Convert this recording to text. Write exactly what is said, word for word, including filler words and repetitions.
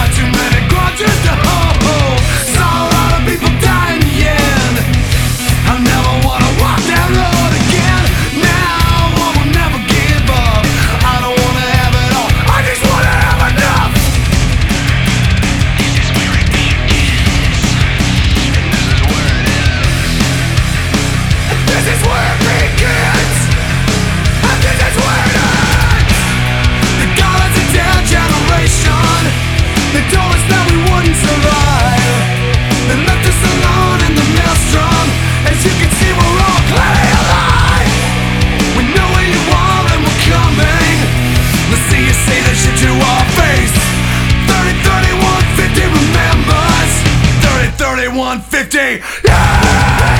too many grudges to hold. Saw a lot of people dying young. I never wanna walk that road again. Now I will never give up. I don't wanna have it all, I just wanna have enough. This is where it begins, and this is where it ends. This is where it begins, and this is where it ends. They got us a dead generation. They told us that we wouldn't survive. They left us alone in the maelstrom. As you can see, we're all clearly alive. We know where you are and we're coming. Let's see you say that shit to our face. Thirty, thirty-one, fifty remembers. Thirty, thirty-one, fifty, yeah!